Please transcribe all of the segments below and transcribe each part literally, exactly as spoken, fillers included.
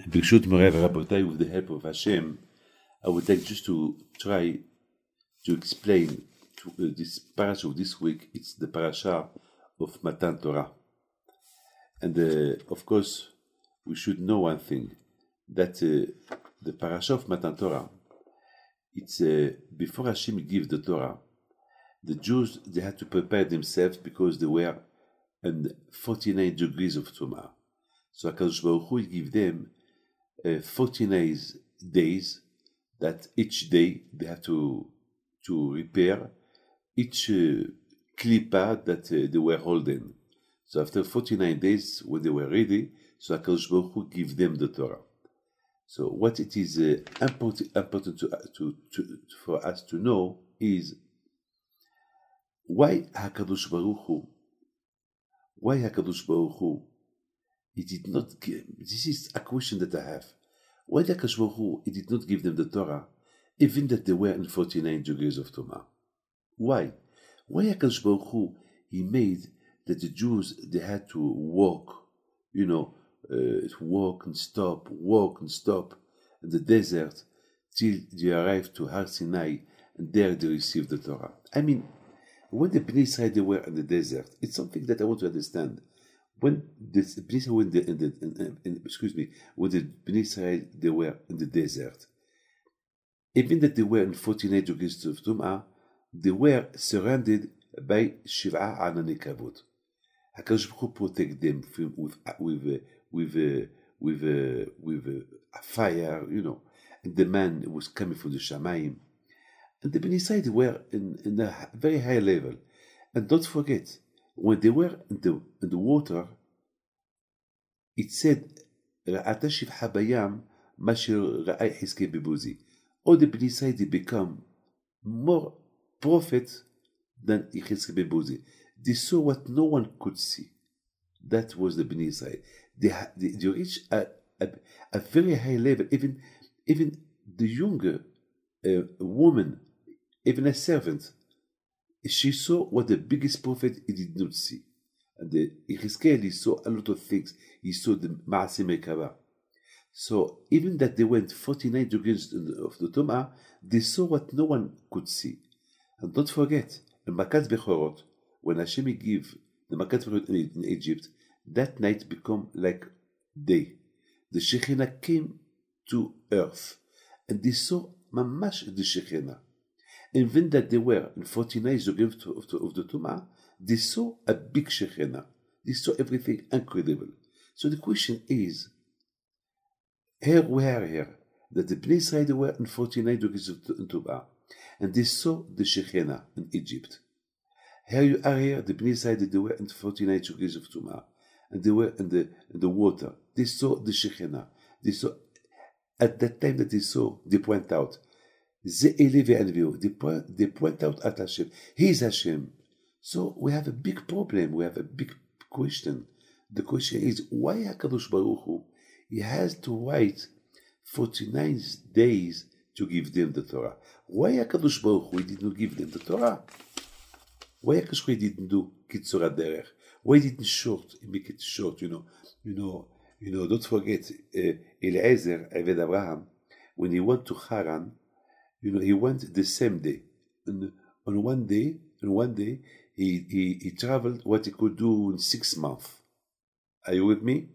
Birshut Moray Rabotai, with the help of Hashem, I would like just to try to explain to, uh, this parasha of this week. It's the parasha of Matan Torah. And uh, of course, we should know one thing, that uh, the parasha of Matan Torah, it's uh, before Hashem gives the Torah, the Jews, they had to prepare themselves because they were in forty-nine degrees of Tumah. So HaKadosh Baruch Hu gave them uh, forty-nine days that each day they have to to repair each uh, klipa that uh, they were holding. So after forty-nine days, when they were ready, so HaKadosh Baruch Hu gave them the Torah. So what it is uh, important, important to, to, to, for us to know is why HaKadosh Baruch Hu, why HaKadosh Baruch Hu, he did not give, this is a question that I have. Why HaKadosh Baruch Hu, he did not give them the Torah, even that they were in forty-nine degrees of Tumah? Why? Why HaKadosh Baruch Hu, he made that the Jews, they had to walk, you know, uh, walk and stop, walk and stop in the desert till they arrived to Har Sinai, and there they received the Torah. I mean, when the Bnei Israel, they were in the desert, it's something that I want to understand. When the Bnei Israel, in the, in the, in, in, excuse me, when the Bnei Israel, they were in the desert, even that they were in forty-nine degrees of Tum'ah, they were surrounded by Shiv'a Ananei Kavod. HaKadosh Baruch Hu protect them from, with with uh, with uh, with uh, with uh, a fire, you know, and the man was coming from the Shamayim, and the Bnei Israel were in, in a very high level. And don't forget, when they were in the in the water, it said, "Ra'ata shivha bayam, mashir ra'ay hiske bibuzi." All the Bnei Israel, they become more prophets than Yechezkel Bebuzi. They saw what no one could see. That was the Bnei Israel. They, they, they reached a, a, a very high level. Even, even the younger uh, woman, even a servant, she saw what the biggest prophet he did not see. And the Yechezkel, he saw a lot of things. He saw the Maaseh Merkavah. So even that they went forty-nine degrees of the Tum'ah, they saw what no one could see. And don't forget, in Makat Bechorot, when Hashem gave the Makat Bechorot in Egypt, that night become like day. The Shekhinah came to earth, and they saw mamash the Shekhinah. And when that they were in forty-nine degrees of the, of the Tum'ah, they saw a big Shekhinah. They saw everything incredible. So the question is, here we are here, that the Bnei Israel were in forty-nine degrees of Tum'ah, and they saw the Shekhinah in Egypt. Here you are here, the Bnei Israel, they were in forty-nine degrees of Tum'ah, and they were in the, in the water. They saw the Shekhinah. They saw, at that time that they saw, they point out, they point, they point out at Hashem. He is Hashem. So we have a big problem. We have a big question. The question is, why HaKadosh Baruch Hu, he has to wait forty-nine days to give them the Torah? Why HaKadosh Baruch Hu did not give them the Torah? Why HaKadosh Baruch Hu didn't do Kitzur HaDerech? Why didn't short, make it short, you know? You know, you know, don't forget, uh, Eliezer, Eved Abraham, when he went to Haran, you know, he went the same day. And on one day, on one day, he, he, he traveled what he could do in six months. Are you with me?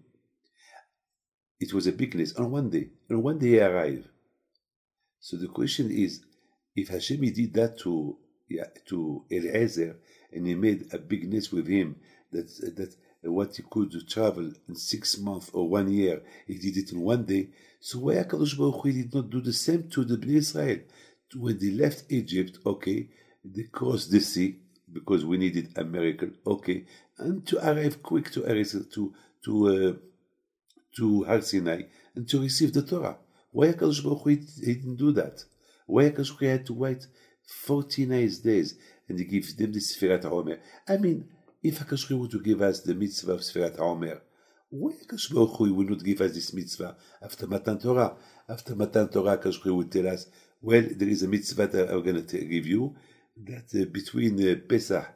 It was a bigness on one day. On one day he arrived. So the question is, if Hashem did that to yeah, to Eliezer, and he made a bigness with him, that that what he could travel in six months or one year, he did it in one day. So why HaKadosh Baruch Hu did not do the same to the Bnei Israel? When they left Egypt, okay, they crossed the sea because we needed a miracle, okay, and to arrive quick to to to. Uh, to Har Sinai and to receive the Torah. Why HaKadosh Baruch Hu he didn't do that? Why HaKadosh Baruch Hu had to wait forty-nine days and he gives them the Sfirat HaOmer? I mean, if HaKadosh Baruch Hu were to give us the mitzvah of Sfirat HaOmer, why HaKadosh Baruch Hu will not give us this mitzvah after Matan Torah? After Matan Torah, HaKadosh Baruch Hu will tell us, well, there is a mitzvah that I'm going to give you, that uh, between uh, Pesach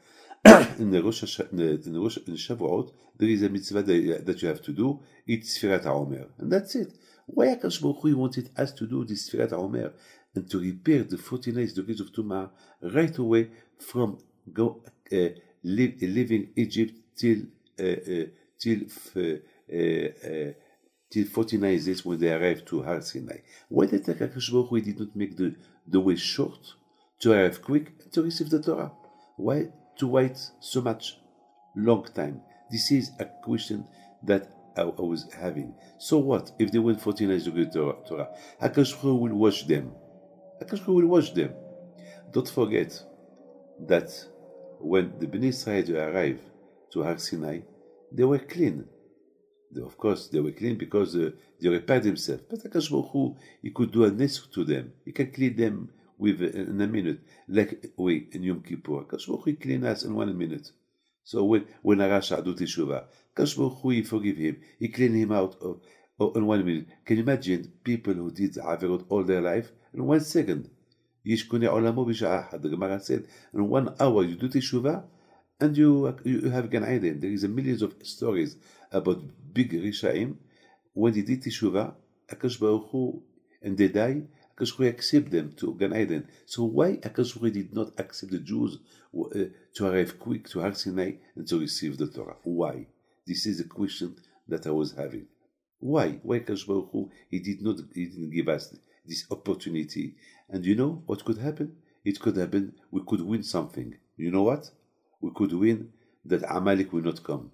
in the Rosh Hashanah, in the, in the Rosh, in Shavuot, there is a mitzvah that, that you have to do. It's Sfirat HaOmer, and that's it. Why Akash Baruch Hu wanted us to do this Sfirat HaOmer and to repair the forty-nine degrees of Tumah right away from go uh, live, living Egypt till uh, uh, till uh, uh, uh, till forty-nine days when they arrived to Har Sinai? Why did Akash Baruch Hu did not make the, the way short to arrive quick and to receive the Torah? Why to wait so much long time? This is a question that I, I was having. So what if they went forty-nine degrees Torah? Torah? Akash Baruch Hu will watch them. Akash Baruch Hu will watch them. Don't forget that when the Bnei Israel arrived to Har Sinai, they were clean. They, of course, they were clean because uh, they repaired themselves. But Akash Baruch Hu, he could do a nesr to them. He can clean them with uh, in a minute, like we in Yom Kippur. Akash Baruch Hu clean us in one minute. So when when Arasha do teshuvah, Akash Baruch Hu, he forgive him. He clean him out of, of, in one minute. Can you imagine people who did averot all their life in one second? Yishkuni olamo b'sha'ah ahad. The Gemara said, in one hour you do teshuvah, and you you have Gan Eden. There is a millions of stories about big Rishaim when they did teshuvah, Akash Baruch Hu, and they die. Akash Baruch Hu accept them to Gan Eden. So why Akash Baruch Hu did not accept the Jews uh, to arrive quick to Har Sinai and to receive the Torah? Why? This is a question that I was having. Why? Why Akash Baruch Hu, he did not, he didn't give us this opportunity? And you know what could happen? It could happen, we could win something. You know what? We could win that Amalek will not come.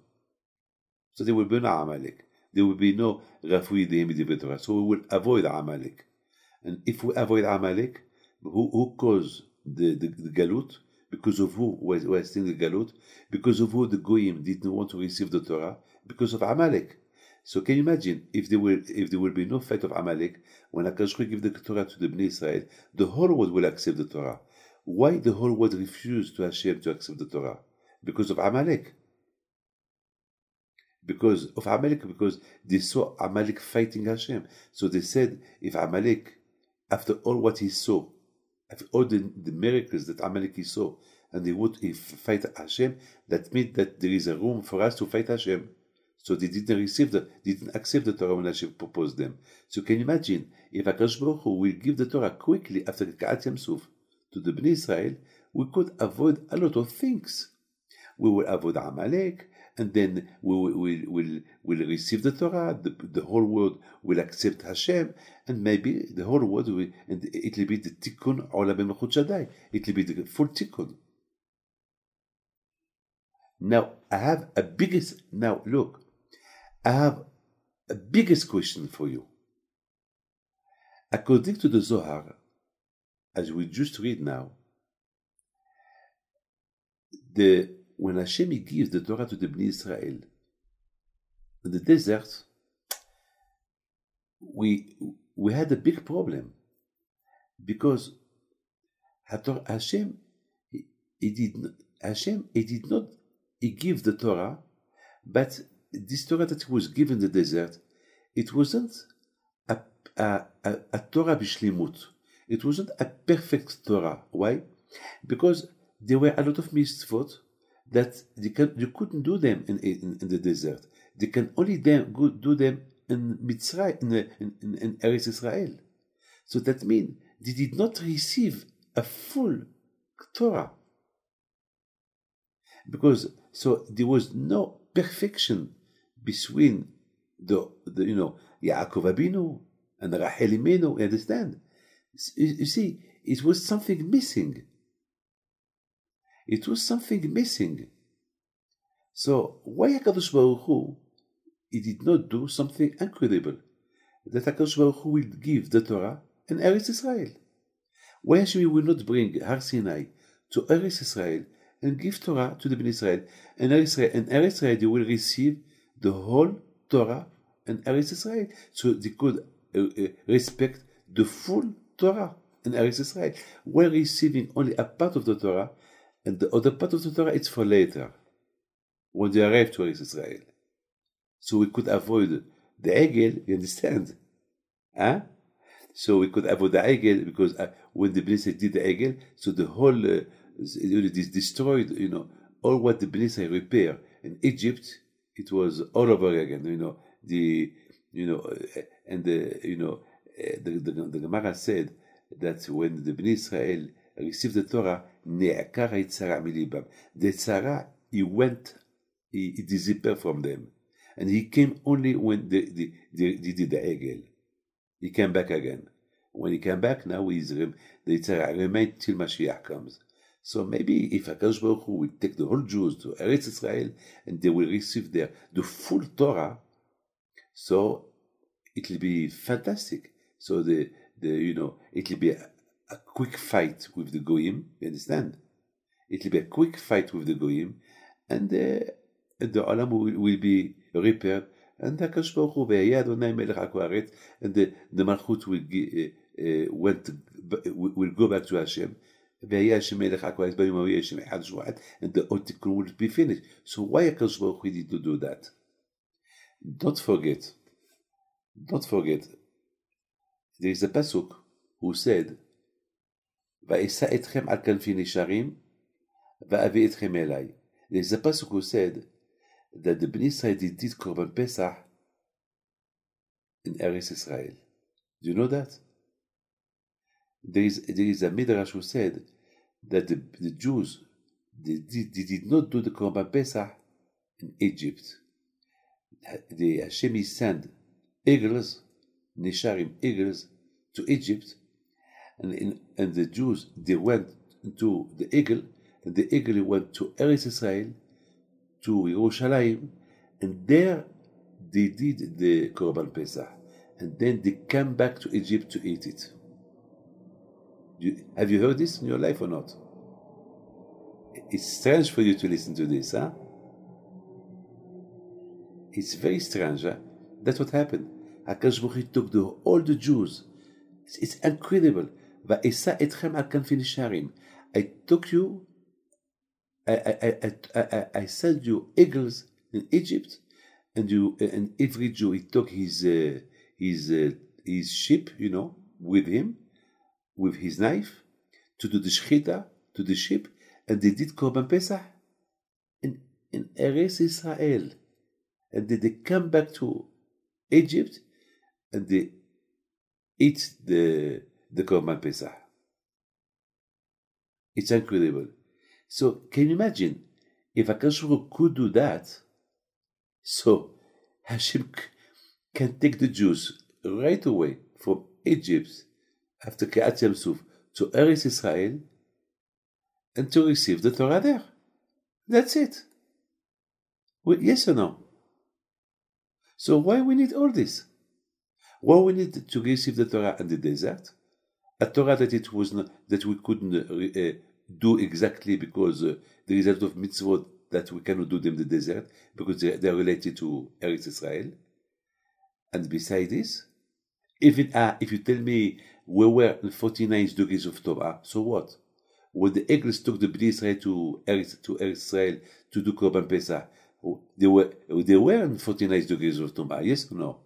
So there will be no Amalek. There will be no Rafui Dehim Torah. So we will avoid Amalek. And if we avoid Amalek, who, who caused the, the, the Galut? Because of who was, was still the Galut? Because of who the Goyim didn't want to receive the Torah? Because of Amalek. So can you imagine if there will if there will be no fight of Amalek, when Akash Baruch Hu give the Torah to the Bnei Israel, the whole world will accept the Torah. Why the whole world refused to Hashem to accept the Torah? Because of Amalek. Because of Amalek, because they saw Amalek fighting Hashem. So they said, if Amalek, after all what he saw, after all the, the miracles that Amalek he saw, and they would if fight Hashem, that means that there is a room for us to fight Hashem. So they didn't receive the, didn't accept the Torah when Hashem proposed them. So can you imagine if Akash Baruch Hu will give the Torah quickly after Ka'at Yam Suf to the Bnei Israel, we could avoid a lot of things. We will avoid Amalek, and then we will we'll, we'll, we'll receive the Torah. The, the whole world will accept Hashem, and maybe the whole world will, and it will be the Tikkun Olam Melchut Shaddai. It will be the full Tikkun. Now I have a biggest. Now look. I have a biggest question for you. According to the Zohar, as we just read now, the when Hashem gives the Torah to the Bnei Israel in the desert, we we had a big problem because Hashem he, he did not, Hashem he did not he give the Torah, but this Torah that was given in the desert, it wasn't a, a, a, a Torah b'shlimut. It wasn't a perfect Torah. Why? Because there were a lot of mitzvot that they, can, they couldn't do them in, in, in the desert. They can only them, go, do them in Mitzrayim, in, in, in, in Eretz Israel. So that means they did not receive a full Torah. Because, so there was no perfection between the, the you know, Yaakov Abinu and Rachel Imenu, you understand? You, you see, it was something missing. It was something missing. So why HaKadosh Baruch Hu, he did not do something incredible? That HaKadosh Baruch Hu will give the Torah in Eretz Israel. Why Hashem will not bring Har Sinai to Eretz Israel and give Torah to the Bnei Israel? And Eretz Israel, and Eretz Israel they will receive the whole Torah in Eretz Israel. So they could uh, uh, respect the full Torah in Eretz Israel. While receiving only a part of the Torah, and the other part of the Torah it's for later, when they arrive to Eretz Israel. So we could avoid the Egel, you understand? Huh? So we could avoid the Egel because uh, when the Bnei Israel did the Egel, so the whole uh, it is destroyed, you know, all what the Bnei Israel repair in Egypt, it was all over again. You know the you know uh, and the you know uh, the, the the Gemara said that when the Bnei Israel received the Torah, ne'akar hitzara milibam. The tzara, he went, he, he disappeared from them, and he came only when they, they, they, they did the egel. He came back again. When he came back, now he's the tzara remained till Mashiach comes. So maybe if HaKadosh Baruch Hu will take the whole Jews to Eretz Israel and they will receive there the full Torah, so it will be fantastic. So the the you know it will be a, a quick fight with the Goyim. You understand? It will be a quick fight with the Goyim, and the and the Olam will, will be repaired. And the HaKadosh Baruch Hu ve'yeh Adonai melech ha'aretz, and the the Malchut will uh, uh, went will go back to Hashem. And the Otikun will be finished. So why HaKadosh Baruch Hu did to do that? Don't forget, don't forget, there is a pasuk who said, "Va'isa etchem al kanfi nisharim, va'avi etchem elai." There is a pasuk who said that the Bnei Israel did Korban Pesach in Eretz Israel. Do you know that? There is, there is a Midrash who said that the, the Jews, they did, they did not do the Korban Pesach in Egypt. The Hashem sent eagles, Nisharim eagles, to Egypt, and, in, and the Jews, they went to the eagle, and the eagle went to Eretz Israel, to Yerushalayim, and there they did the Korban Pesach, and then they came back to Egypt to eat it. You, have you heard this in your life or not? It's strange for you to listen to this, huh? It's very strange, huh? That's what happened. HaKadosh Baruch Hu took the, all the Jews. It's, it's incredible. Va'esa etchem al kanfi nisharim. I took you, I, I, I, I, I, I sent you eagles in Egypt, and you and every Jew, he took his uh, his uh, his sheep, you know, with him, with his knife, to do the shechita, to the sheep, and they did Korban Pesach in, in Eretz Israel. And then they come back to Egypt, and they eat the, the Korban Pesach. It's incredible. So, can you imagine, if HaKadosh Baruch Hu could do that, so Hashem can take the Jews right away from Egypt, after Kriyat Yam Suf, to Eretz Israel, and to receive the Torah there. That's it. Well, yes or no? So why we need all this? Why we need to receive the Torah in the desert? A Torah that it was not, that we couldn't uh, do exactly because uh, there is a lot of mitzvot that we cannot do them in the desert because they, they are related to Eretz Israel. And beside this, even uh, if you tell me we were in forty-nine degrees of Torah, so what? When the eagles took the Bnei Israel to Eretz, to Eretz Israel to do Korban Pesach, they were they were in forty-nine degrees of Torah, yes or no?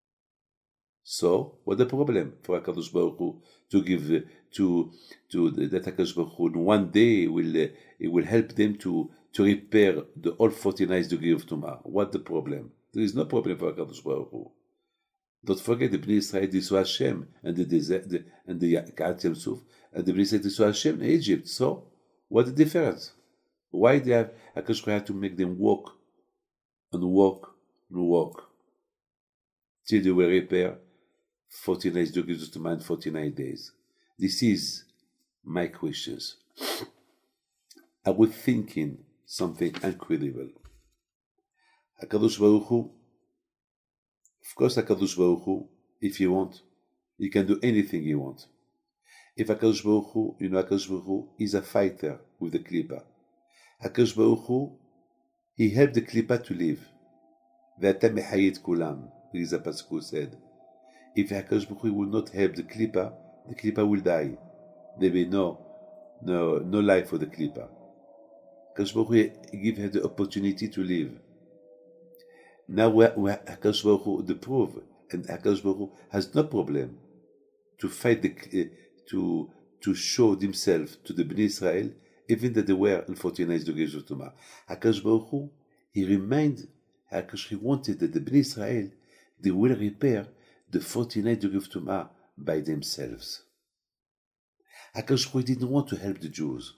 So what's the problem for HaKadosh Baruch Hu to give uh, to to the, that HaKadosh Baruch Hu one day will uh, it will help them to to repair the all forty-nine degrees of Torah? What's the problem? There is no problem for HaKadosh Baruch Hu. Don't forget the Bnei Israel they saw Hashem and the desert the, and the Kriyat Yam Suf, and the Bnei Israel they saw Hashem in Egypt. So what's the difference? Why they have HaKadosh Baruch Hu had to make them walk and walk and walk till they will repair forty-nine degrees of Torah in forty-nine days? This is my questions. I was thinking something incredible. HaKadosh Baruch Hu, of course, HaKadosh Baruch Hu, if he want, he can do anything he wants. If HaKadosh Baruch Hu, you know, HaKadosh Baruch Hu is a fighter with the Klippa. HaKadosh Baruch Hu, he helped the Klippa to live. Ve'ata mechayit kulam, there is a pasuk who said, if HaKadosh Baruch Hu will not help the Klippa, the Klippa will die. There will be no, no, no life for the Klippa. HaKadosh Baruch Hu give her the opportunity to live. Now we HaKadosh Baruch Hu the proof, and HaKadosh Baruch Hu has no problem to fight the uh, to to show himself to the Bnei Israel even that they were in forty-nine degrees of Tumah. HaKadosh Baruch Hu, he reminded, HaKadosh, he wanted that the Bnei Israel, they will repair the forty-nine degrees of Tumah by themselves. HaKadosh Baruch Hu didn't want to help the Jews.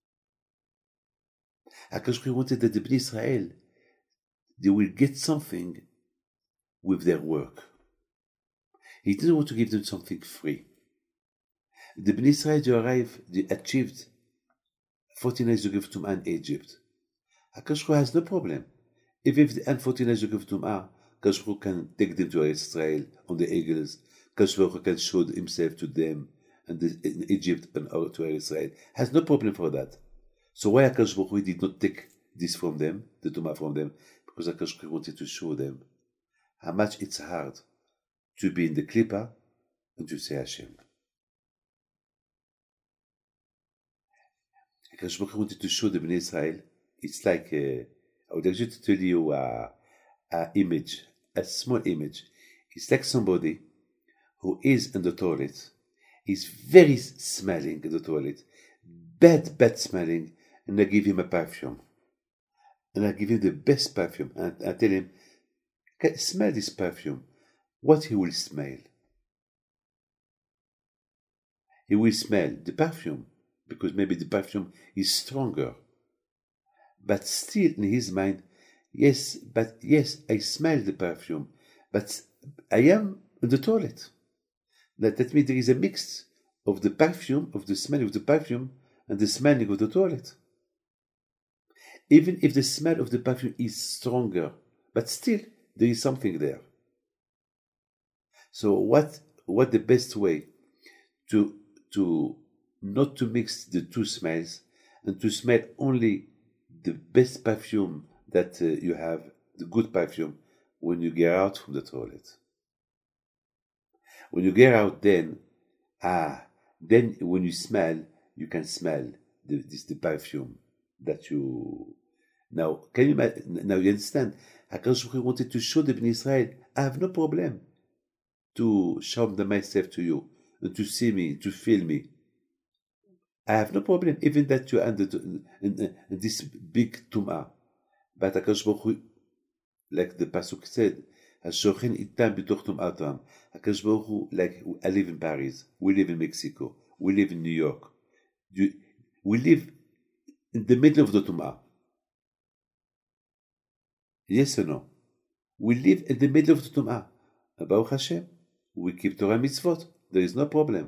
HaKadosh Baruch Hu wanted that the Bnei Israel, they will get something with their work. He didn't want to give them something free. The Bnei Israel, they arrived, they achieved forty-nine degrees of Tumah in Egypt. HaKadosh Baruch Hu has no problem. If if the forty-nine degrees of Tumah, HaKadosh Baruch Hu can take them to Eretz Israel on the eagles. HaKadosh Baruch Hu can show himself to them and the, in Egypt and to Eretz Israel. Has no problem for that. So why HaKadosh Baruch Hu did not take this from them, the Tumah from them? Because HaKadosh Baruch Hu wanted to show them how much it's hard to be in the Klippa and to say Hashem. HaKadosh Baruch Hu wanted to show the Bnei Israel. It's like, uh, I would like to tell you a, a image, a small image. It's like somebody who is in the toilet, is very smelling in the toilet, bad, bad smelling, and I give him a perfume. And I give him the best perfume, and I tell him, smell this perfume. What he will smell? He will smell the perfume, because maybe the perfume is stronger. But still in his mind, yes, but yes, I smell the perfume, but I am in the toilet. That, that means there is a mix of the perfume, of the smell of the perfume, and the smelling of the toilet. Even if the smell of the perfume is stronger, but still there is something there. So what what the best way to to not to mix the two smells and to smell only the best perfume that uh, you have, the good perfume, when you get out from the toilet. When you get out, then ah, then when you smell, you can smell the this the perfume that you. Now, can you now you understand? HaKadosh Baruch Hu wanted to show the Bnei Israel, I have no problem to show them myself to you, and to see me, to feel me. I have no problem, even that you are under in, in, in this big tumah. But HaKadosh Baruch Hu, like the pasuk said, HaShochen itam b'toch tum'atam. HaKadosh Baruch Hu, like I live in Paris, we live in Mexico, we live in New York, we live in the middle of the tumah. Yes or no? We live in the middle of the Tumah. Baruch Hashem, we keep Torah mitzvot. There is no problem.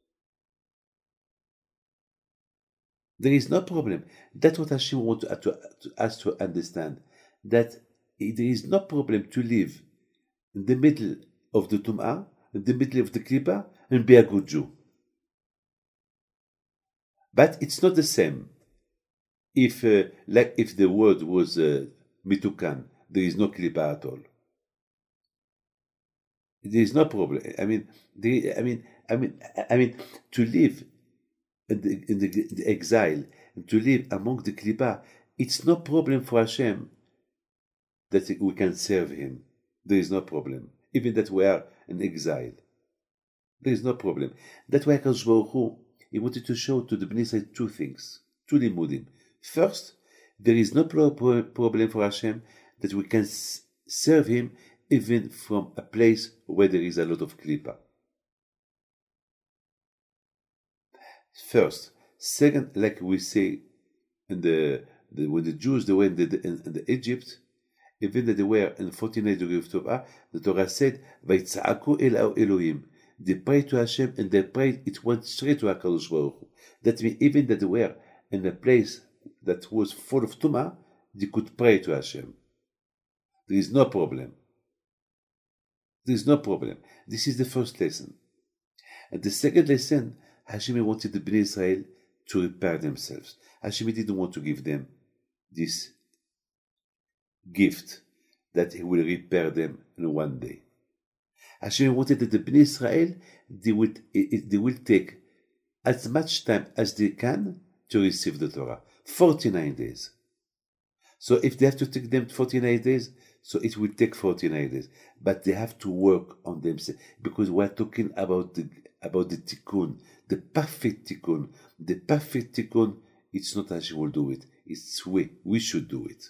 There is no problem. That's what Hashem wants to, to, to us to understand. That there is no problem to live in the middle of the Tumah, in the middle of the Klippa, and be a good Jew. But it's not the same. If, uh, like, if the word was uh, mitukan, there is no Klippa at all. There is no problem. I mean, the, I mean, I mean, I mean, to live in the, in the, the exile, and to live among the Klippa, it's no problem for Hashem that we can serve Him. There is no problem, even that we are in exile. There is no problem. That's why HaKadosh Baruch Hu, He wanted to show to the Bnei Israel two things, two limudim. First, there is no pro- pro- problem for Hashem that we can s- serve Him even from a place where there is a lot of Klippa. First. Second, like we say, in the, the when the Jews they were in the, in, in the Egypt, even that they were in forty-nine degrees of Torah, the Torah said, "Vayitzaku el Elohim." They prayed to Hashem, and they prayed. It went straight to HaKadosh Baruch Hu. That means even that they were in a place that was full of Tumah, they could pray to Hashem. There is no problem. There is no problem. This is the first lesson. And the second lesson, Hashem wanted the Bnei Israel to repair themselves. Hashem didn't want to give them this gift that He will repair them in one day. Hashem wanted that the Bnei Israel, they will, they will take as much time as they can to receive the Torah. forty-nine days. So if they have to take them forty-nine days, so it will take forty-nine days. But they have to work on themselves, because we're talking about the about the tikkun, the perfect tikkun. The perfect tikkun it's not Hashem will do it. It's we. We should do it.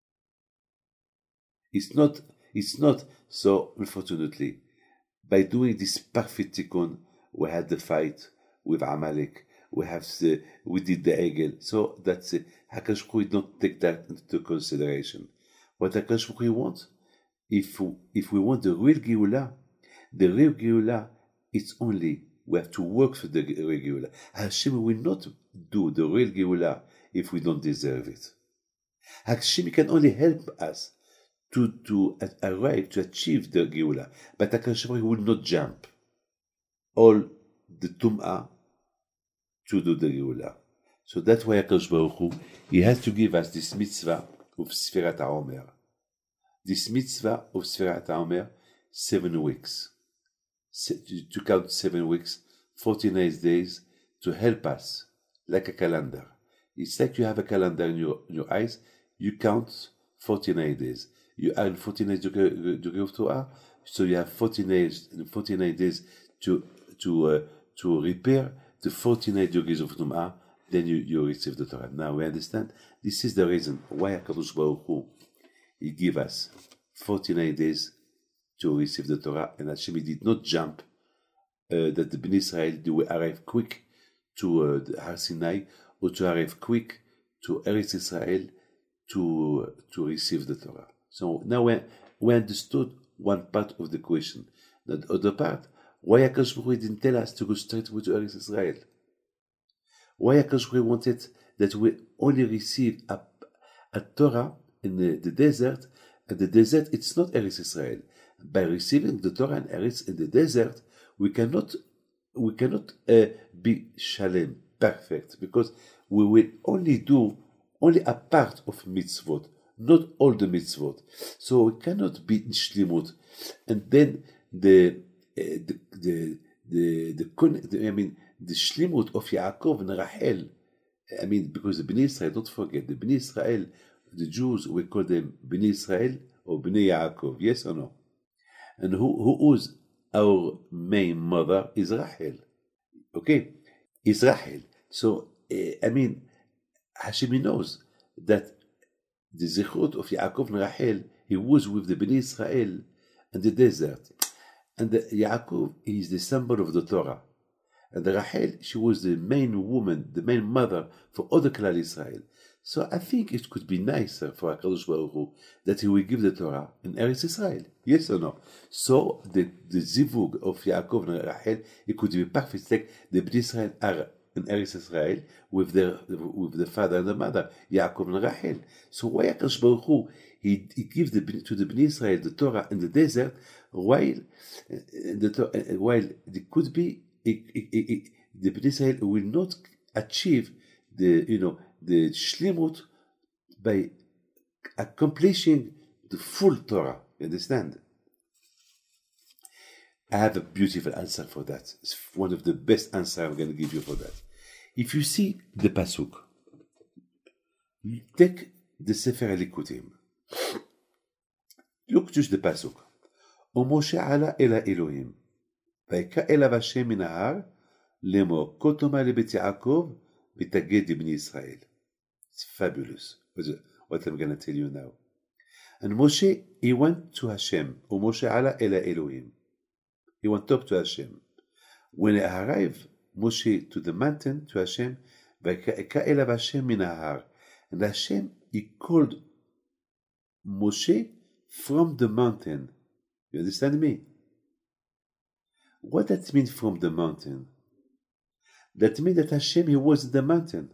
It's not, it's not, so unfortunately, by doing this perfect tikkun, we had the fight with Amalek, we have the, we did the Egel, so that's it. HaKadosh Baruch Hu did not take that into consideration. What HaKadosh Baruch Hu wants, if, if we want the real Geulah, the real Geulah, it's only, we have to work for the real Geulah. Hashem will not do the real Geulah if we don't deserve it. Hashem can only help us to, to arrive, to achieve the Geulah. But HaKadosh Baruch Hu will not jump all the Tum'ah to do the Geulah. So that's why HaKadosh Baruch Hu, He has to give us this mitzvah of Sfirat HaOmer. This mitzvah of Sfirat HaOmer, seven weeks. To count seven weeks, forty-nine days, to help us, like a calendar. It's like you have a calendar in your, in your eyes, you count forty-nine days. You are in forty-nine degree of Torah, so you have forty-nine, forty-nine days to to uh, to repair the forty-nine degrees of Tum'ah, then you, you receive the Torah. Now we understand, this is the reason why HaKadosh Baruch Hu, He give us forty-nine days to receive the Torah, and Hashem did not jump, uh, that the Bnei Israel, they will arrive quick to uh, the Har Sinai, or to arrive quick to Eretz Israel to, uh, to receive the Torah. So now we, we understood one part of the question. The other part, why HaKadosh Baruch Hu didn't tell us to go straight to Eretz Israel? Why HaKadosh Baruch Hu wanted that we only receive a, a Torah in the, the desert, and the desert, it's not Eretz Israel. By receiving the Torah and Eretz in the desert, we cannot, we cannot uh, be shalem, perfect, because we will only do only a part of mitzvot, not all the mitzvot. So we cannot be in shlimut. And then the, uh, the, the, the, the, the, I mean, the shlimut of Yaakov and Rachel, I mean, because the Bnei Israel, don't forget, the Bnei Israel, the Jews, we call them Bnei Israel or Bnei Yaakov, yes or no? And who, who is our main mother is Rachel. Okay? Is Rachel. So, uh, I mean, Hashem knows that the Zechut of Yaakov and Rachel, he was with the Bnei Israel in the desert. And the, Yaakov is the symbol of the Torah. And the Rachel, she was the main woman, the main mother for all the Klal Israel. So I think it could be nicer for HaKadosh Baruch Hu that he will give the Torah in Eretz Israel. Yes or no? So the, the zivug of Yaakov and Rachel, it could be perfect. Like the Bnei Israel are in Eretz Israel with their with the father and the mother, Yaakov and Rachel. So why HaKadosh Baruch Hu, he, he gives the, to the Bnei Israel the Torah in the desert, while the while it could be it, it, it, the Bnei Israel will not achieve the you know the shlimut by accomplishing the full Torah. You understand? I have a beautiful answer for that. It's one of the best answers I'm going to give you for that. If you see the pasuk, take the Sefer Likutim. Look just the pasuk. ומשה עלה אל האלוהים, ויקרא אליו השם מן ההר, לאמור, כה תאמר לבית יעקב, ותגד לבני ישראל. It's fabulous, what I'm going to tell you now. And Moshe, he went to Hashem, ומשה עלה אל האלוהים. He went up to Hashem. When he arrived, Moshe to the mountain, to Hashem, ויקרא אליו השם מן ההר. And Hashem, he called Moshe from the mountain. You understand me? What that means from the mountain? That means that Hashem, he was in the mountain.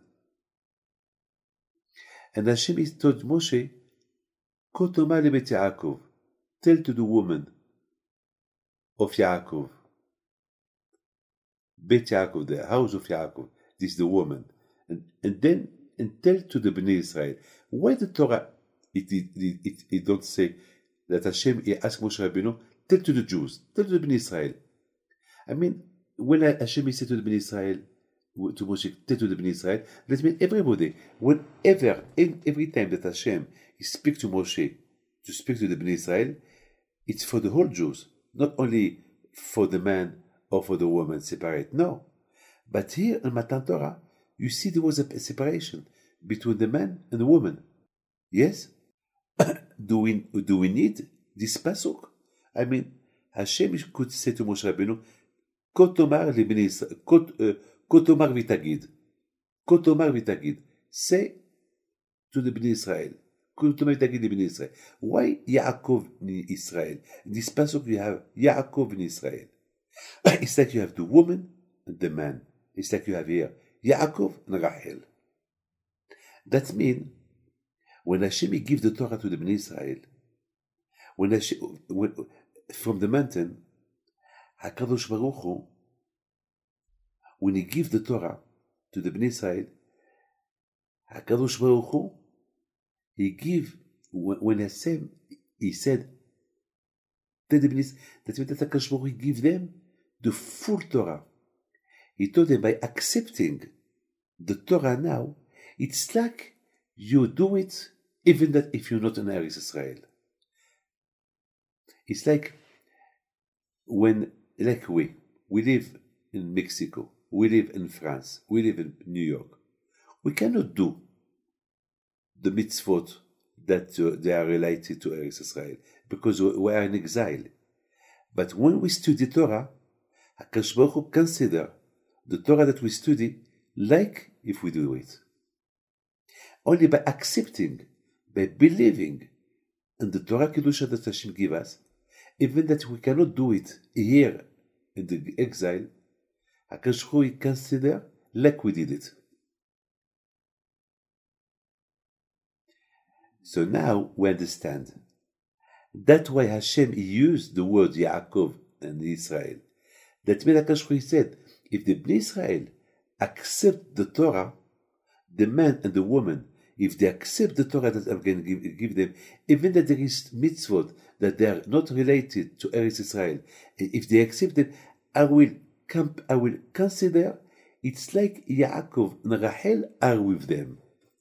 And Hashem is told Moshe, Ko toma lebet Yaakov, tell to the woman of Yaakov, Bet Yaakov, the house of Yaakov, this is the woman. And, and then and tell to the Bnei Israel. Why the Torah, it, it, it, it, it don't say that Hashem, he asked Moshe Rabbeinu, tell to the Jews, tell to the Bnei Israel. I mean, when Hashem said to the Bnei Israel, to Moshe, tell to the Bnei Israel, that means everybody, whenever, in, every time that Hashem speaks to Moshe, to speak to the Bnei Israel, it's for the whole Jews, not only for the man or for the woman separate, no. But here in Matan Torah, you see there was a separation between the man and the woman. Yes? do we do we need this pasuk? I mean, Hashem could say to Moshe Rabbeinu, Kotomar libnei Israel, Kotomar vitagid, Kotomar vitagid, say to the Bnei Israel, Kotomar vitagid libnei Israel. Why Yaakov in Israel? In this pasuk you have Yaakov in Israel. It's like you have the woman and the man. It's like you have here Yaakov and Rachel. That means when Hashem gives the Torah to the Bnei Israel, when Hashem, when, from the mountain, HaKadosh Baruch Hu, when he gives the Torah to the Bnei Israel, HaKadosh Baruch Hu, he give, when, when Hashem, he said, that the Bnei Israel, that means that HaKadosh Baruch Hu give them the full Torah. He told them by accepting the Torah now, it's like you do it even that if you're not in Eretz Israel. It's like when, like we, we live in Mexico, we live in France, we live in New York. We cannot do the mitzvot that uh, they are related to Eretz Israel because we are in exile. But when we study Torah, HaKadosh Baruch Hu consider the Torah that we study like if we do it. Only by accepting, by believing in the Torah Kedusha that Hashem give us, even that we cannot do it here in the exile, HaKadosh Baruch Hu consider like we did it. So now we understand. That's why Hashem used the word Yaakov and Israel. That means HaKadosh Baruch Hu said, if the Bnei Israel accept the Torah, the man and the woman, if they accept the Torah that I'm going to give, give them, even that there is mitzvot that they are not related to Eretz Israel, if they accept them, I will come, I will consider it's like Yaakov and Rachel are with them.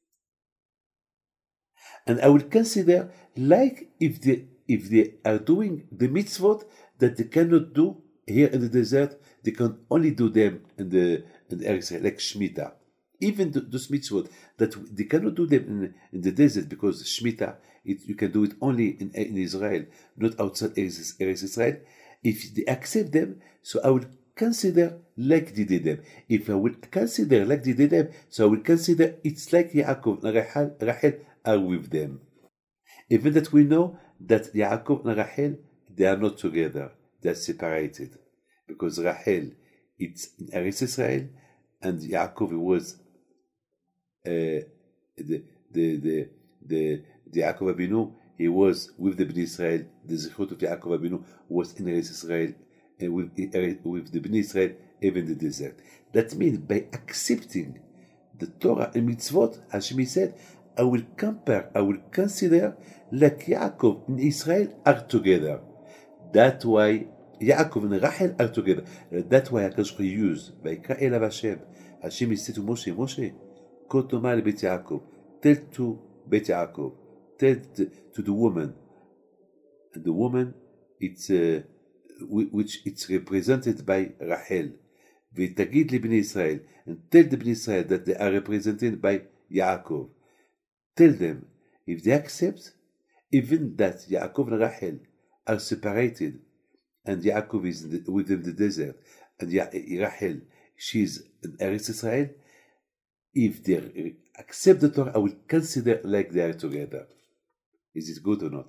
And I will consider like if they if they are doing the mitzvot that they cannot do here in the desert, they can only do them in the in the Eretz Israel, like Shemitah. Even the, those mitzvot that they cannot do them in, in the desert because Shemitah, it, you can do it only in, in Israel, not outside Eretz Israel. If they accept them, so I will consider like they did them. If I will consider like they did them, so I will consider it's like Yaakov and Rachel, Rachel are with them. Even that we know that Yaakov and Rachel, they are not together, they are separated. Because Rachel, it's in Eretz Israel, and Yaakov was uh, the, the, the, the, the Yaakov Abinu, he was with the Bnei Israel, the Zechut of Yaakov Abinu was in Eretz Israel, and with, with the Bnei Israel, even the desert. That means by accepting the Torah and mitzvot, Hashem said, I will compare, I will consider like Yaakov and Israel are together. That's why Yaakov and Rachel are together. That's why HaKadosh Baruch Hu used by Elav Hashem. Hashem said to Moshe, Moshe, go to my Bet Yaakov, tell to Bet Yaakov, tell the, to the woman. And the woman, it's uh, which it's represented by Rachel. V'tagid libnei Israel, and tell the Bnei Israel that they are represented by Yaakov. Tell them, if they accept, even that Yaakov and Rachel are separated, and Yaakov is in the, within the desert, and ya- Rachel, she is in Eretz Israel, if they accept the Torah, I will consider like they are together. Is it good or not?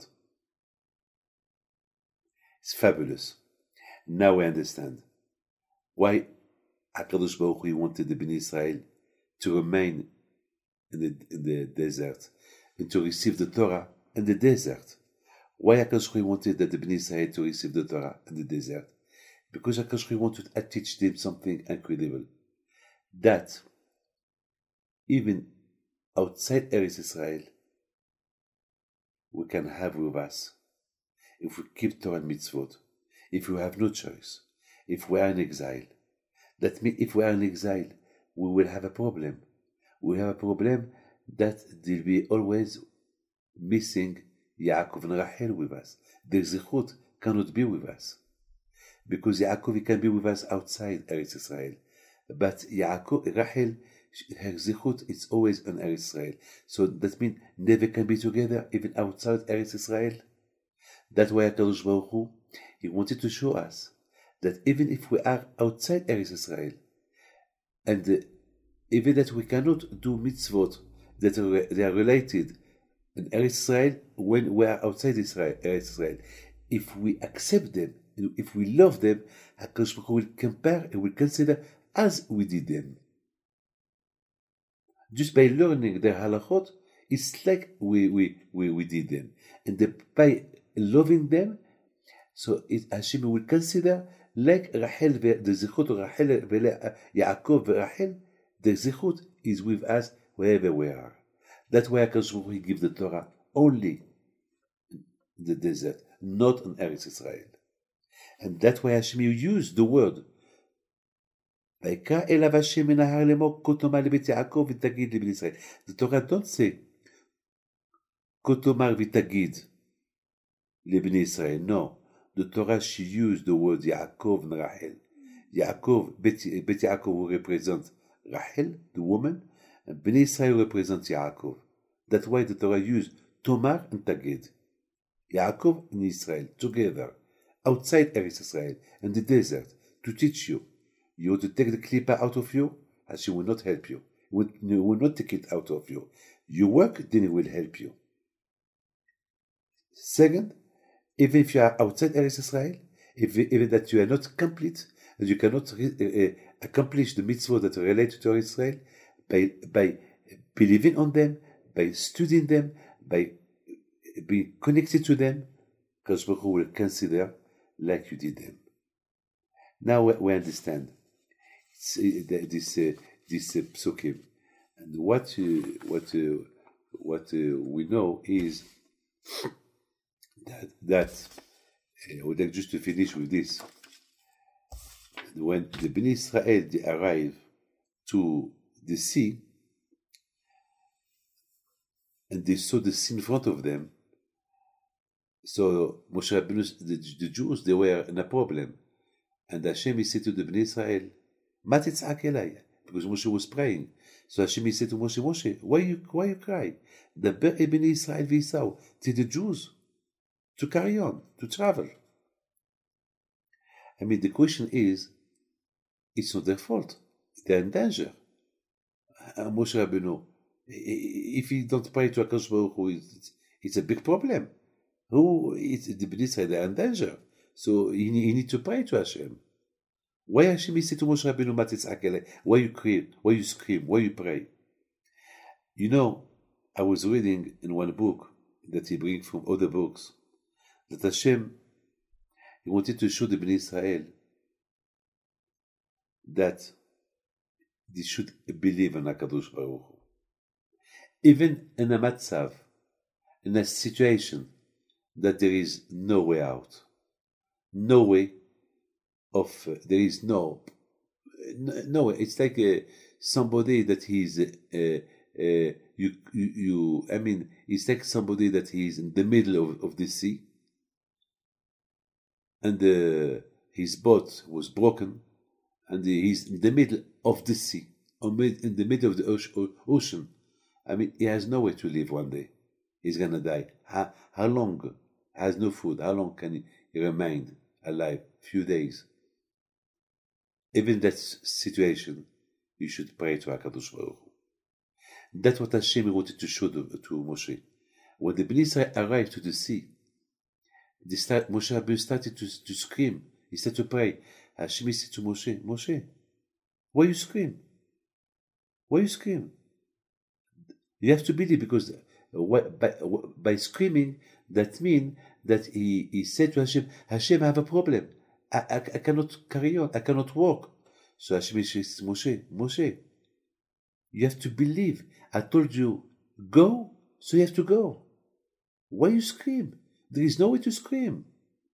It's fabulous. Now we understand why HaKadosh Baruch Hu wanted the Bnei Israel to remain in the, in the desert and to receive the Torah in the desert. Why HaKadosh Baruch Hu wanted that the Bnei Israel to receive the Torah in the desert? Because HaKadosh Baruch Hu wanted to teach them something incredible. That even outside Eretz Israel, we can have with us, if we keep Torah and mitzvot, if we have no choice, if we are in exile. That means if we are in exile, we will have a problem. We have a problem that there will be always missing Yaakov and Rachel with us. The Zechut cannot be with us. Because Yaakov can be with us outside Eretz Israel. But Yaakov, Rachel, her zichut is always on Eretz Israel. So that means never can be together, even outside Eretz Israel. That's why HaKadosh Baruch Hu, he wanted to show us that even if we are outside Eretz Israel, and uh, even that we cannot do mitzvot that are, they are related in Eretz Israel when we are outside Israel, Eretz Israel, if we accept them, if we love them, HaKadosh Baruch Hu will compare and will consider as we did them. Just by learning their halachot, it's like we, we, we, we did them. And the, by loving them, so it, Hashem will consider like Rachel, the zichut of Rachel, Yaakov, Rachel, the zichut is with us wherever we are. That's why HaKadosh Baruch Hu gives the Torah only in the desert, not in Eretz Israel. And that's why Hashem used the word ויקרא אליו השם מן ההר לאמור כה תאמר לבית יעקב ותגיד לבני ישראל. The Torah don't say כה תאמר ותגיד לבני ישראל. No. The Torah, she used the word Yaakov and Rachel. Yaakov, Bet, Bet Yaakov will represent Rachel, the woman, and Bnei Israel represents Yaakov. That's why the Torah used Tomar and Tagid. Yaakov and Israel together, outside Eretz Israel, in the desert, to teach you. You want to take the klipa out of you, Hashem will not help you. He will not take it out of you. You work, then He will help you. Second, even if you are outside Eretz Israel, if, even that you are not complete, and you cannot uh, accomplish the mitzvot that are related to Israel, by, by believing on them, by studying them, by being connected to them, Kadosh Baruch Hu will consider like you did them. Now we, we understand it's, uh, this uh, this uh, psukim, and what uh, what uh, what uh, we know is that that uh, I would like just to finish with this. When the Bnei Israel they arrive to the sea and they saw the sea in front of them, so Moshe Rabbeinu, the, the Jews, they were in a problem. And Hashem, he said to the Bnei Israel, Ma titzak elai, because Moshe was praying. So Hashem, he said to Moshe, Moshe, why you, why you cry? Daber e Bnei Israel v'Isau, to the Jews, to carry on, to travel. I mean, the question is, it's not their fault. They're in danger. Uh, Moshe Rabbeinu, if he don't pray to HaKadosh Baruch Hu, it's, it's a big problem. Who, it's the Bnei Israel, they're in danger. So he, he need to pray to Hashem. Why Hashem said to Moshe Rabbeinu, Ma titzak elai? Why you scream? Why you scream? Why you pray? You know, I was reading in one book that he brings from other books that Hashem, he wanted to show the Bnei Israel that they should believe in HaKadosh Baruch Hu. Even in a matzav, in a situation that there is no way out, no way of, uh, there is no, no, no way. It's like uh, somebody that he's, uh, uh, you, you, you, I mean, it's like somebody that he's in the middle of, of the sea, and uh, his boat was broken, and he's in the middle of the sea, or in the middle of the ocean. I mean, he has nowhere to live one day. He's gonna die. How, how long? Has no food. How long can he remain alive? Few days. Even that situation, you should pray to HaKadosh Baruch Hu. That's what Hashem wanted to show to, to Moshe. When the Bnei Israel arrived to the sea, they start, Moshe Rabbeinu started to, to scream. He started to pray. Hashem said to Moshe, Moshe, why you scream? Why you scream? You have to believe, because by, by screaming, that means that he, he said to Hashem, Hashem, I have a problem. I, I, I cannot carry on. I cannot walk. So Hashem says, Moshe, Moshe, you have to believe. I told you, go, so you have to go. Why you scream? There is no way to scream.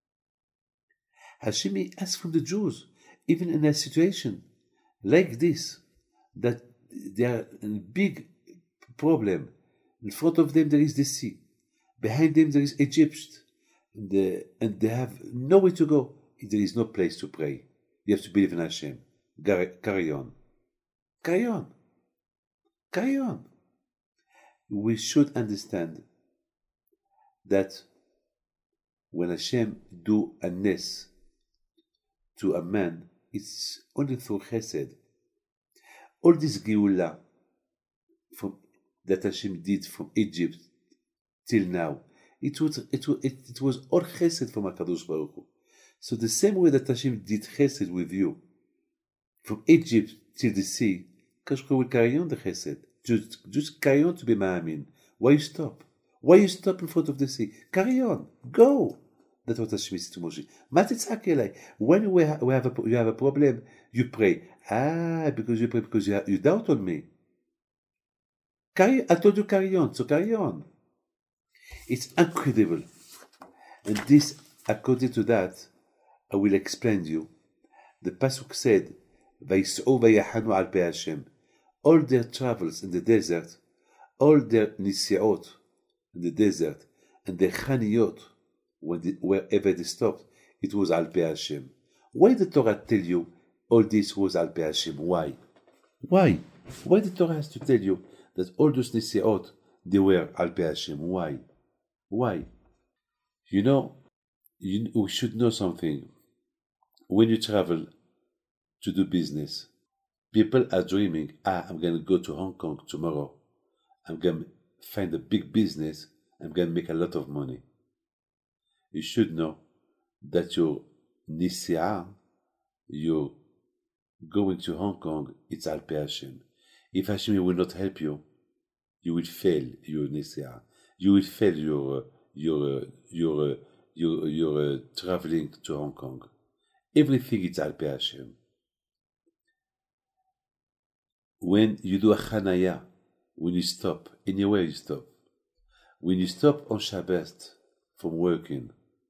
Hashem asked from the Jews, even in a situation like this, that they are in a big problem. In front of them there is the sea. Behind them there is Egypt. And, the, and they have nowhere to go. There is no place to pray. You have to believe in Hashem. Carry on. Carry on. Carry on. We should understand that when Hashem do a nes to a man, it's only through chesed. All this geula from that Hashem did from Egypt till now, it was it was it, it was all chesed from HaKadosh Baruch Hu. So the same way that Hashem did chesed with you from Egypt till the sea, HaKadosh will carry on the chesed. Just just carry on to be ma'amin. Why you stop? Why you stop in front of the sea? Carry on. Go. That's what Hashem said to Moshe. Matitzak, when we, ha- we have a, you have a problem, you pray. Ah, because you pray because you, have, you doubt on me. Carry, I told you carry on, so carry on. It's incredible. And this, according to that, I will explain to you. The Pasuk said, Vayis'u vayahanu al pei Hashem. All their travels in the desert, all their nisiot in the desert, and their chaniyot, when they, wherever they stopped, it was al pei Hashem. Why the Torah tell you all this was al pei Hashem? Why? Why? Why the Torah has to tell you that all those nisiot, they were al pei Hashem? Why? Why? You know, you, we should know something. When you travel to do business, people are dreaming, ah, I'm going to go to Hong Kong tomorrow. I'm going to find a big business. I'm going to make a lot of money. You should know that your nisi'ah, you're going to Hong Kong, it's al pei Hashem. If Hashem will not help you, you will fail your nisi'ah. You will fail your your your your your uh, traveling to Hong Kong. Everything is al pei Hashem. When you do a chanaya, when you stop, anywhere you stop, when you stop on Shabbat from working,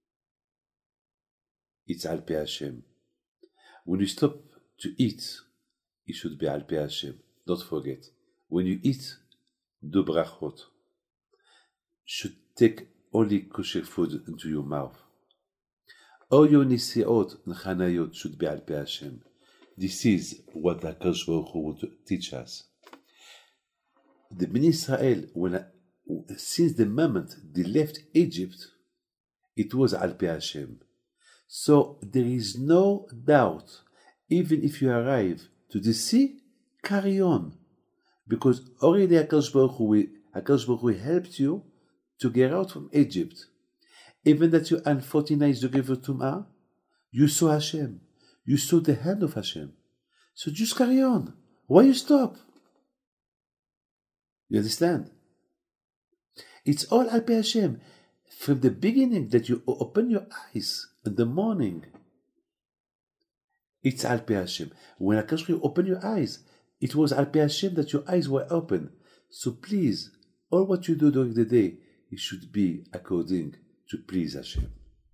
it's al pei Hashem. When you stop to eat, it should be al pei Hashem. Don't forget. When you eat, do brachot. Should take only kosher food into your mouth. All your nisiot and chanayot should be al pei Hashem. This is what the HaKadosh Baruch Hu want to teach us. The Bnei Israel, when since the moment they left Egypt, it was al pei Hashem. So there is no doubt, even if you arrive to the sea, carry on. Because already HaKadosh Baruch Hu, HaKadosh Baruch Hu helped you to get out from Egypt. Even that you had forty-nine degrees of Tum'ah, you saw Hashem. You saw the hand of Hashem. So just carry on. Why you stop? You understand? It's all al pei Hashem. From the beginning that you open your eyes in the morning, it's al pei Hashem. When HaKadosh open your eyes, it was al pei Hashem that your eyes were open. So please, all what you do during the day, it should be according to please Hashem.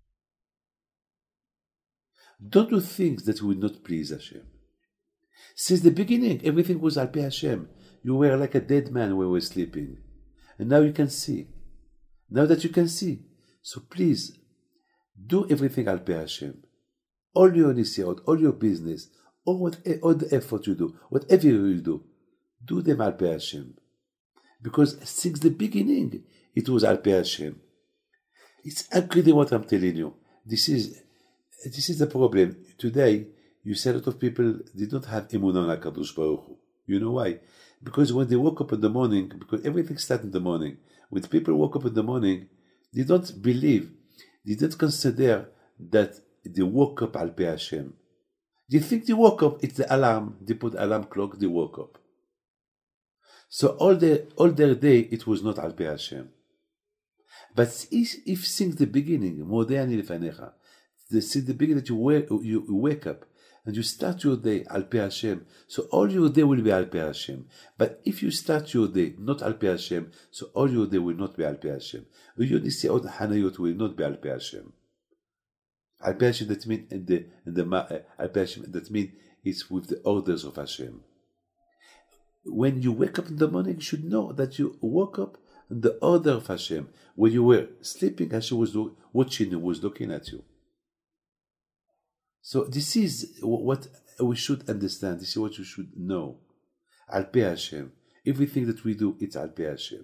Don't do things that will not please Hashem. Since the beginning, everything was al pei Hashem. You were like a dead man when we were sleeping. And now you can see. Now that you can see. So please, do everything al pei Hashem. All your nisiot, all your business, all, what, all the effort you do, whatever you do, do them al pei Hashem. Because since the beginning, it was al pei Hashem. It's actually what I'm telling you. This is this is the problem. Today, you see a lot of people, they don't have emunah on HaKadosh Baruch Hu. You know why? Because when they woke up in the morning, because everything starts in the morning, when people woke up in the morning, they don't believe, they don't consider that they woke up al pei Hashem. They think they woke up, it's the alarm, they put alarm clock, they woke up. So all their, all their day, it was not al pei Hashem. But if, if since the beginning, modern lefanecha, since the beginning that you wake, you wake up and you start your day al pei Hashem, so all your day will be al pei Hashem. But if you start your day not al pei Hashem, so all your day will not be al pei Hashem. Your nisiot hanayot will not be al pei Hashem. Al pei Hashem that means in the in the uh, al pei Hashem that means it's with the orders of Hashem. When you wake up in the morning, you should know that you woke up in the order of Hashem. When you were sleeping, Hashem was watching you, was looking at you. So this is what we should understand. This is what you should know. Al pei Hashem. Everything that we do, it's Al Pi Hashem.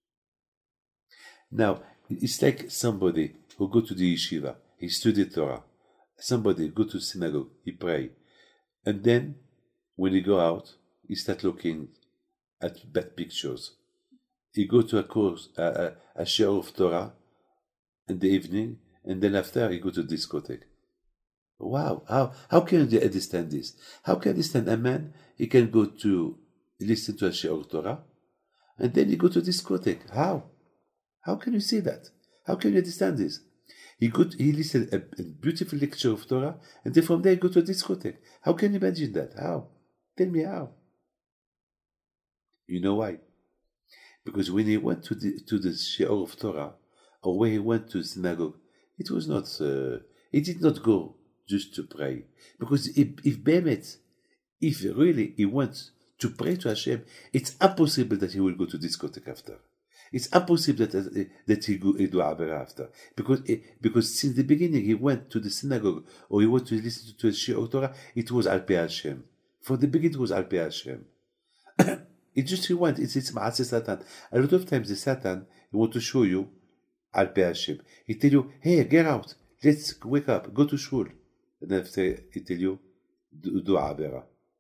Now, it's like somebody who go to the yeshiva, he studied Torah. Somebody go to synagogue, he pray. And then, when he go out, he start looking at bad pictures. He go to a course, a, a, a share of Torah in the evening, and then after he go to discotheque. Wow, how how can you understand this? How can you understand a man, he can go to listen to a share of Torah, and then he go to discotheque? How? How can you see that? How can you understand this? He go to, he listen a, a beautiful lecture of Torah, and then from there he go to a discotheque. How can you imagine that? How? Tell me how. You know why? Because when he went to the to the shiur of Torah, or when he went to synagogue, it was not. Uh, he did not go just to pray. Because if if Bemet, if really he wants to pray to Hashem, it's impossible that he will go to discotheque after. It's impossible that uh, that he go he do Avera after. Because uh, because since the beginning he went to the synagogue or he went to listen to the shiur of Torah, it was Al Pi Hashem. From the beginning it was Al Pi Hashem. It's just he went. It's it's Maaseh Satan. A lot of times the Satan he want to show you Al Pi Hashem. He tell you, hey, get out. Let's wake up. Go to shul. And then after he tell you, do, do Avera.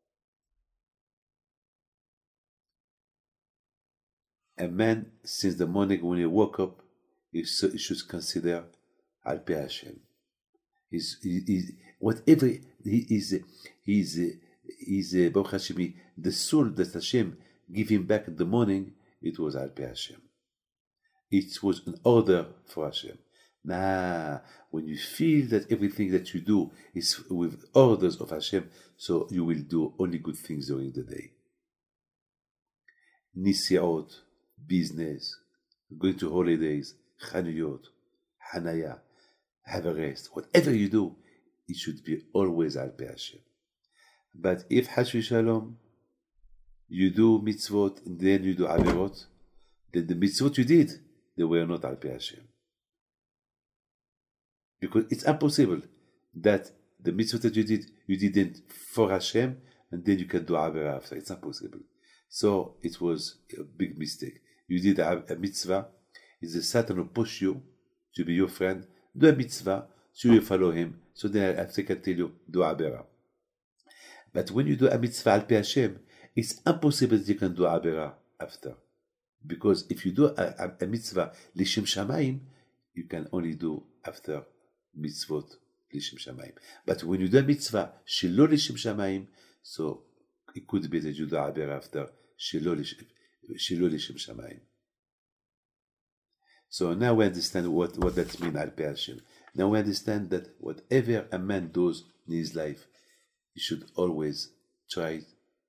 A man, since the morning when he woke up, he, so, he should consider Al Pi Hashem. He's, he, he, whatever he is, he's, he's, Baruch Hashem, the soul that Hashem give him back in the morning, it was Al Pi Hashem. It was an order for Hashem. Nah, when you feel that everything that you do is with orders of Hashem, so you will do only good things during the day. Nisiot, business, going to holidays, chanuyot, hanaya, have a rest. Whatever you do, it should be always Al Pi Hashem. But if Hash Shalom, you do mitzvot and then you do averot, then the mitzvot you did, they were not Al Pi Hashem. Because it's impossible that the mitzvot that you did, you didn't for Hashem, and then you can do avera after. It's impossible. So it was a big mistake. You did a, a mitzvah, it's the Satan who push you to be your friend, do a mitzvah, so you follow him, so then after I can tell you, do avera. But when you do a mitzvah Al Pi Hashem, it's impossible that you can do avera after. Because if you do a, a, a mitzvah Lishem Shamayim, you can only do after mitzvot Lishem Shamayim. But when you do a mitzvah Shelo Lishem Shamayim, so it could be that you do avera after Shelo Lishem Shamayim. So now we understand what, what that means Al Pi Hashem. Now we understand that whatever a man does in his life, he should always try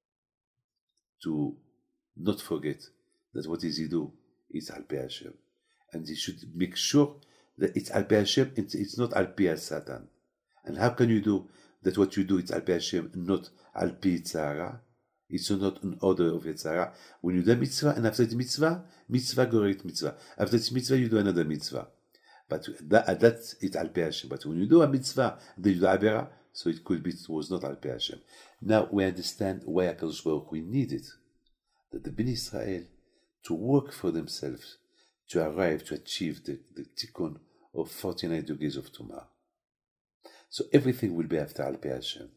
to not forget that what is he do is Al Pi Hashem. And he should make sure that it's Al Pi Hashem, it's, it's not Al Pi Satan. And how can you do that what you do is Al Pi Hashem, not Al Pi Tzara? It's not an order of Tzara. When you do a mitzvah, and after the mitzvah, mitzvah goret mitzvah. After the mitzvah, you do another mitzvah. But that, that's it Al Pi Hashem. But when you do a mitzvah, then you do avera, so it could be it was not Al Pi Hashem. Now we understand why HaKadosh Baruch Hu needed that the Bnei Israel to work for themselves to arrive to achieve the, the tikkun of forty-nine degrees of Tumah. So everything will be after Al Pi Hashem.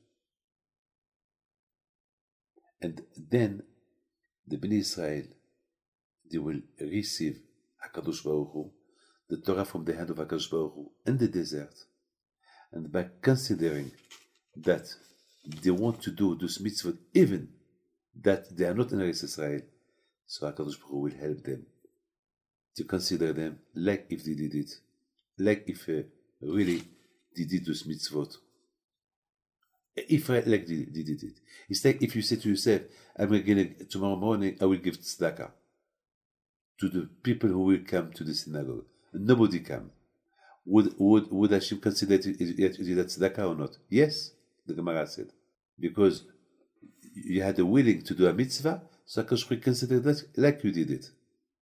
And then the Bnei Israel, they will receive HaKadosh Baruch Hu, the Torah from the hand of HaKadosh Baruch Hu in the desert. And by considering that they want to do those mitzvot, even that they are not in Eretz Israel, so HaKadosh Baruch Hu will help them to consider them like if they did it, like if uh, really they did those mitzvot. If like they, they did it. It's like if you say to yourself, I'm going to, tomorrow morning, I will give tzedakah to the people who will come to the synagogue. Nobody come. Would would would Hashem consider it, it, it, it that tzedakah or not? Yes, the Gemara said. Because you had a willing to do a mitzvah, so HaKadosh Baruch Hu considered that like you did it.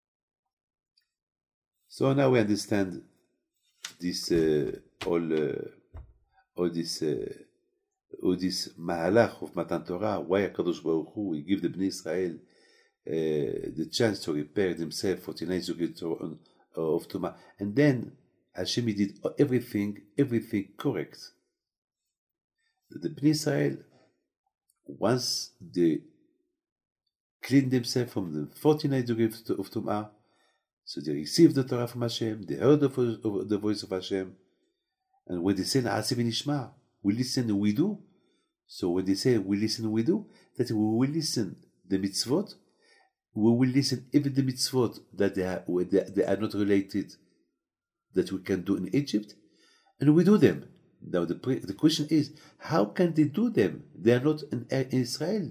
So now we understand this uh, all uh, all this uh, all this mahalach of Matan Torah. Why HaKadosh Baruch Hu he give the Bnei Israel uh, the chance to repair themselves, forty-nine zugim of Tumah, and then Hashem did everything, everything correct. The Bnei Israel, once they cleaned themselves from the forty-nine zugim of Tumah, so they received the Torah from Hashem, they heard the voice of, the voice of Hashem, and when they say Na'aseh v'nishma, we listen and we do. So when they say we listen and we do, that we will listen the mitzvot, we will listen even the mitzvot that they are, they, they are not related, that we can do in Egypt, and we do them. Now the the question is, how can they do them? They are not in, in Israel.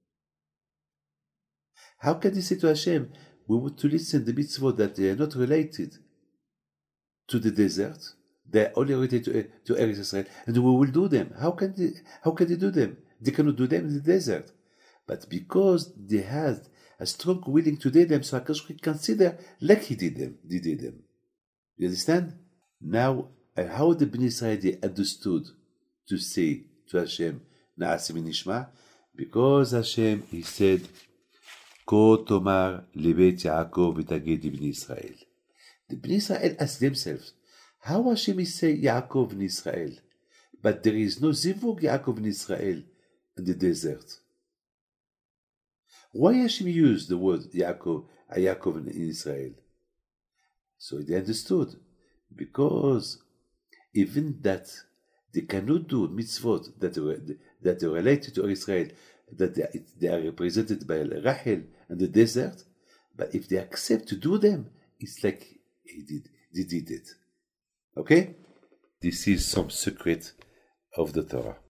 How can they say to Hashem, we want to listen the mitzvot that they are not related to the desert, they are only related to, to Eretz Israel, and we will do them. How can they? How can they do them? They cannot do them in the desert. But because they had a strong willing to do them, so HaKadosh can consider like he did them. They did them. You understand? Now, how the Bnei Israel they understood to say to Hashem, Na'aseh v'nishma, because Hashem, he said, Ko tomar lebeit Yaakov v'tagid Bnei Israel. The Bnei Israel asked themselves, how Hashem is say Yaakov in Israel, but there is no zivug Yaakov in Israel in the desert? Why Hashem used the word Yaakov, Yaakov in Israel? So they understood, because even that they cannot do mitzvot that are, that are related to Israel, that they are, they are represented by Rachel in the desert, but if they accept to do them, it's like he did, they did it. Okay? This is some secret of the Torah.